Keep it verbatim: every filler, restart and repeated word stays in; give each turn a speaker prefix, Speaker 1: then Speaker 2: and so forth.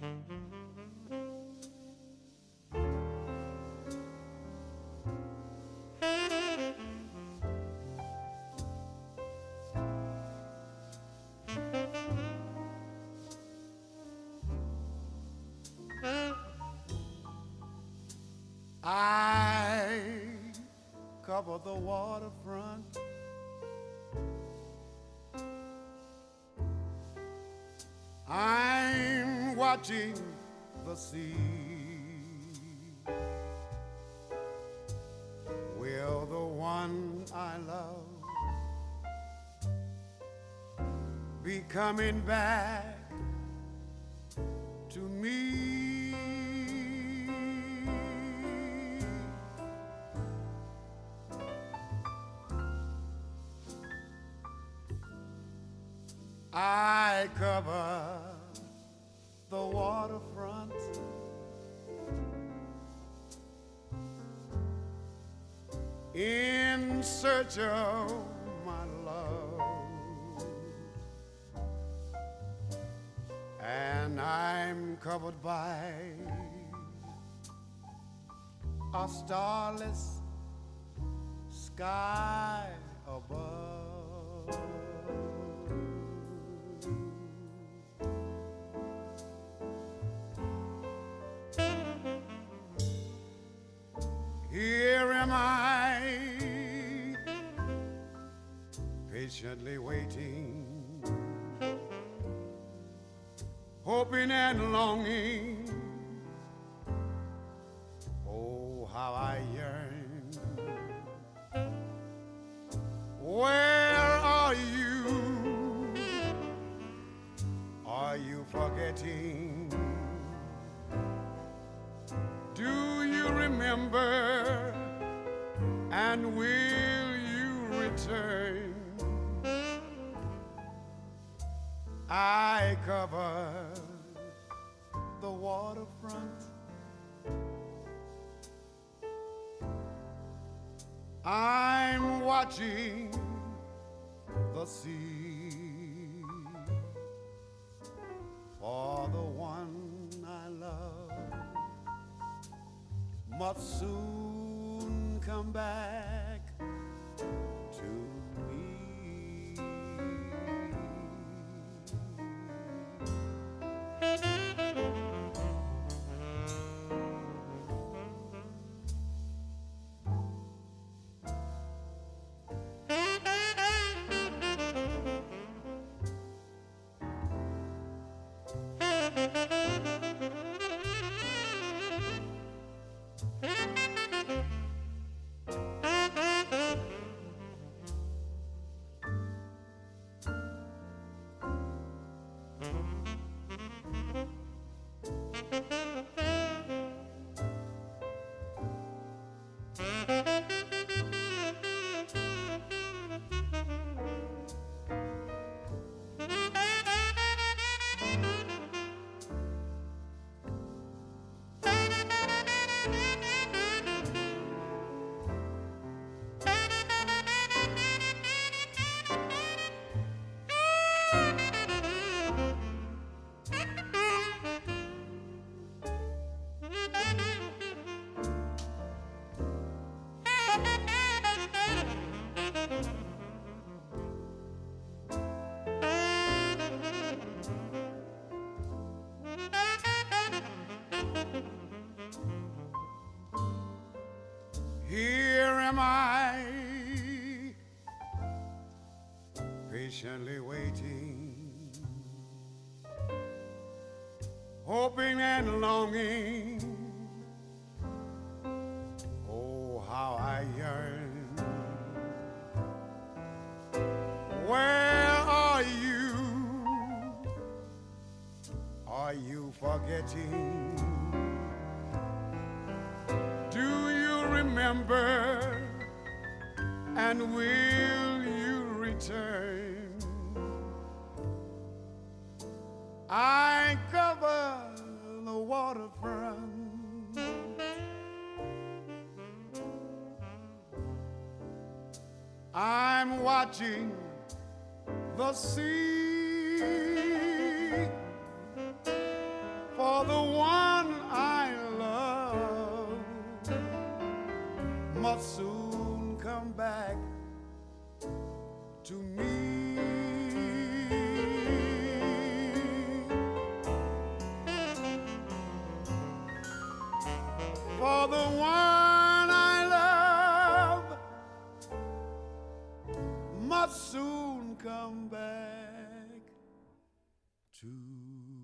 Speaker 1: I cover the waterfront. I'm watching the sea. Will the one I love be coming back to me? I cover the waterfront. In search of my love, and I'm covered by a starless sky above. Here am I, patiently waiting, hoping and longing. Oh, how I yearn. Where are you? Are you forgetting? Do you remember? And will you return? I cover the waterfront. I'm watching the sea for the one I love must soon come back to me. Here am I, patiently waiting, hoping and longing. Oh, how I yearn. Where are you? Are you forgetting? Do you remember? And will you return? I cover the waterfront. I'm watching the sea for the one I love must soon come back to me. For the one I love must soon come back to